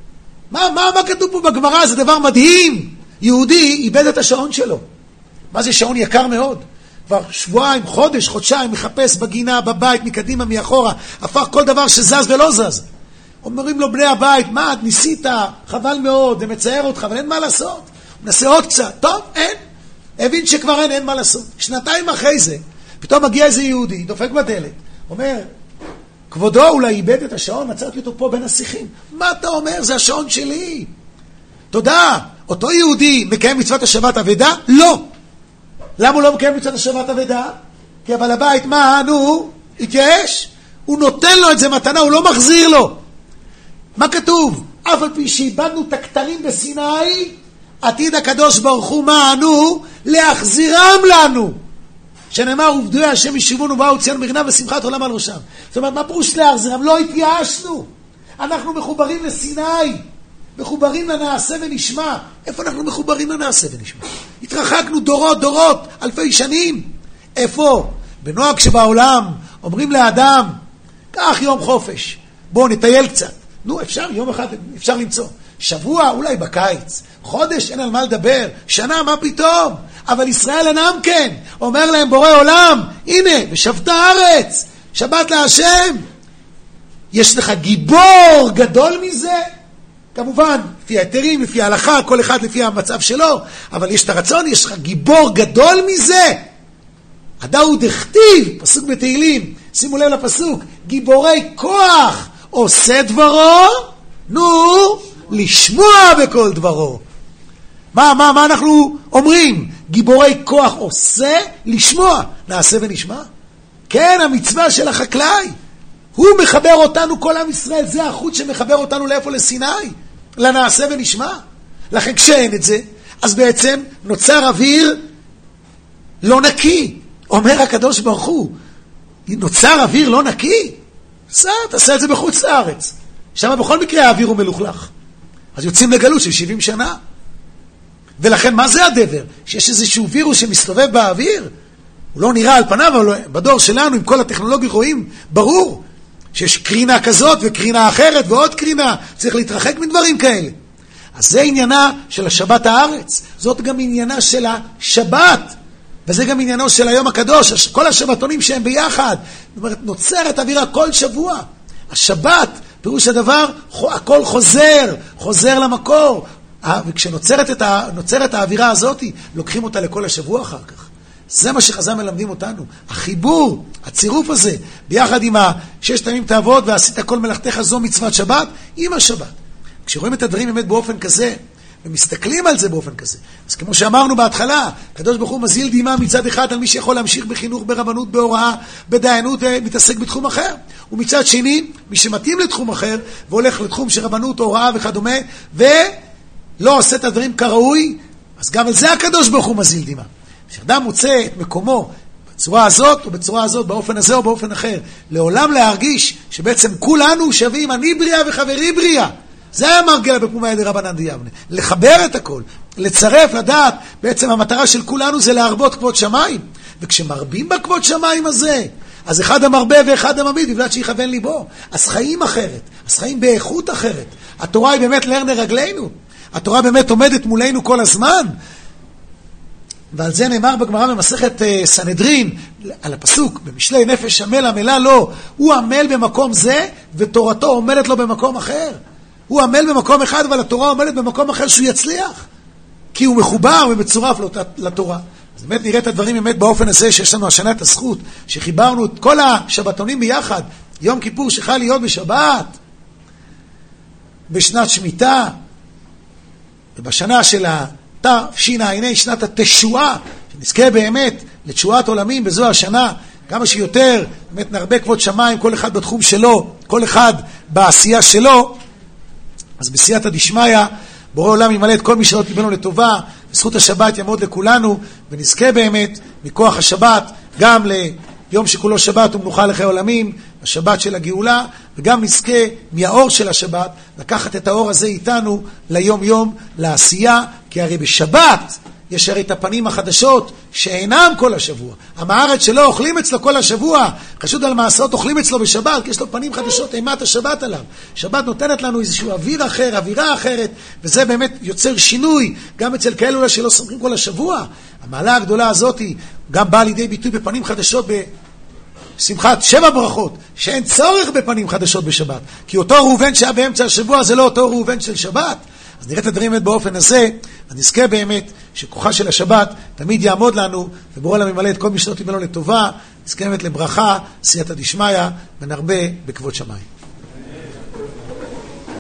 מה כתוב פה בגמרא? זה דבר מדהים. יהודי איבד את השעון שלו. מה זה שעון יקר מאוד? כבר שבועיים, חודש, חודשיים, מחפש בגינה, בבית, מקדימה, מאחורה, הפך כל דבר שזז ולא זז. אומרים לו בני הבית, מה, ניסית, חבל מאוד, זה מצער אותך, אבל אין מה לעשות. נעשה עוד קצת, טוב, אין. הבין שכבר אין מה לעשות. שנתיים אחרי זה, פתאום מגיע איזה יהודי, דופק בדלת, אומר, כבודו אולי איבד את השעון, מצאתי אותו פה בין השיחים. מה אתה אומר? זה השעון שלי. תודה. אותו יהודי מקיים מצוות השבת אבדה? לא. למה הוא לא מקיים מצוות השבת אבדה? כי הבעל הבית, מה? נו, התייאש. הוא נותן לו את זה מתנה, הוא לא מחזיר לו. מה כתוב? אף על פי שאיבדנו את הכתרים בסיני, עתיד הקדוש ברוך הוא מה? נו, להחזירם לנו. שנאמר, עובדוי השם ישובון ובאו ציון מרינה ושמחת עולם על ראשם. זאת אומרת, מה פירוש להחזירם? לא התייאשנו. אנחנו מחוברים לסיני. מחוברים לנעשה ונשמע. איפה אנחנו מחוברים לנעשה ונשמע? התרחקנו דורות, אלפי שנים. איפה? בנוהג שבעולם אומרים לאדם, קח יום חופש, בואו נטייל קצת. נו, אפשר, יום אחד אפשר למצוא. שבוע, אולי בקיץ. חודש, אין על מה לדבר. שנה, מה פתאום? אבל ישראל אינם כן. אומר להם בורא עולם, הנה, ושבת הארץ, שבת להשם. יש לך גיבור גדול מזה? כמובן, לפי היתרים, לפי ההלכה, כל אחד לפי המצב שלו, אבל יש את הרצון, יש לך גיבור גדול מזה. הדאוד הכתיב, פסוק בתהילים, שימו לב לפסוק, גיבורי כוח עושה דברו, נו, לשמוע בכל דברו. מה אנחנו אומרים? גיבורי כוח עושה, לשמוע. נעשה ונשמע? כן, המצווה של החקלאי. הוא מחבר אותנו, כל עם ישראל, זה החוט שמחבר אותנו לאיפה? לסיני, לנעשה ונשמע. לכן כשאין את זה, אז בעצם נוצר אוויר לא נקי. אומר הקדוש ברוך הוא, נוצר אוויר לא נקי. תעשה את זה בחוץ לארץ. שם בכל מקרה האוויר הוא מלוכלך. אז יוצאים לגלות של 70 שנה. ולכן מה זה הדבר? שיש איזשהו וירוס שמסתובב באוויר? הוא לא נראה על פניו, אבל בדור שלנו עם כל הטכנולוגיה רואים, ברור שיש קרינה כזאת וקרינה אחרת ועוד קרינה. צריך להתרחק מדברים כאלה. אז זה עניינה של השבת הארץ. זאת גם עניינה של השבת. וזה גם עניינו של היום הקדוש. כל השבתונים שהם ביחד. זאת אומרת, נוצרת אווירה כל שבוע. השבת, פירוש הדבר, הכל חוזר למקור. וכשנוצרת האווירה הזאת, לוקחים אותה לכל השבוע אחר כך. זה מה שחז"ל מלמדים אותנו. החיבור, הצירוף הזה, ביחד עם 6 ימים תעבוד ועשית כל מלאכתך זו מצוות שבת, עם השבת. כשרואים את הדברים באמת באופן כזה, ומסתכלים על זה באופן כזה, אז כמו שאמרנו בהתחלה, הקדוש ברוך הוא מזיל דמעה מצד אחד על מי שיכול להמשיך בחינוך, ברבנות, בהוראה, בדיינות, ומתעסק בתחום אחר. ומצד שני, מי שמתאים לתחום אחר, והולך לתחום של רבנות, הוראה וכדומה, ולא עושה את הדברים כראוי, אז גם על זה הקדוש ברוך הוא מזיל דמעה. כשאדם מוצא את מקומו בצורה הזאת או בצורה הזאת, באופן הזה או באופן אחר, לעולם להרגיש שבעצם כולנו שווים, אני בריאה וחברי בריאה. זה היה מרגלה בפומיה דרבנן דיבנה. לחבר את הכל, לצרף, לדעת, בעצם המטרה של כולנו זה להרבות כבוד שמיים. וכשמרבים בכבוד שמיים הזה, אז אחד המרבה ואחד הממעיט, בגלל שיכוון ליבו. אז חיים אחרת, אז חיים באיכות אחרת. התורה היא באמת נר לרגלינו. התורה באמת עומדת מולנו כל הזמן. ועל זה נאמר בגמרא במסכת סנהדרין, על הפסוק, במשלי נפש עמל עמלה לו, הוא עמל במקום זה, ותורתו עומדת לו במקום אחר. הוא עמל במקום אחד, אבל התורה עומדת במקום אחר שהוא יצליח. כי הוא מחובר ומצורף לתורה. אז באמת נראה את הדברים באמת באופן הזה, שיש לנו השנה את הזכות, שחיברנו את כל השבתונים ביחד, יום כיפור שחל להיות בשבת, בשנת שמיטה, ובשנה של תשע"ה, שנת התשועה, שנזכה באמת לתשועת עולמים בזו השנה, כמה שיותר, באמת נרבה כבוד שמיים, כל אחד בתחום שלו, כל אחד בעשייה שלו. אז בסייעתא דשמיא, בורא עולם ימלא את כל מי שלא קיבלנו לטובה, וזכות השבת יעמוד לכולנו, ונזכה באמת מכוח השבת, גם ליום שכולו שבת ומנוחה לחיי עולמים, השבת של הגאולה, וגם נזכה מהאור של השבת, לקחת את האור הזה איתנו ליום יום, לעשייה, כי הרי בשבת יש הרי את הפנים החדשות שאינם כל השבוע. המארץ שלו אוכלים אצלו כל השבוע, חשוד על מעשות אוכלים אצלו בשבת, כי יש לו פנים חדשות, אימת השבת עליו. שבת נותנת לנו איזשהו אוויר אחר, אווירה אחרת, וזה באמת יוצר שינוי, גם אצל כאלו שלא סומכים כל השבוע. המעלה הגדולה הזאת גם באה לידי ביטוי בפנים חדשות בשמחת 7 ברכות, שאין צורך בפנים חדשות בשבת, כי אותו ראובן שהיה באמצע השבוע זה לא אותו ראובן של שבת. אז נראה את הדברים באמת באופן הזה, ונזכה באמת שכוחה של השבת תמיד יעמוד לנו, ובורא עולם ימלא את כל משנות ימנו לטובה, נזכה באמת לברכה, סייעתא דשמיא, ונרבה בכבוד שמיים.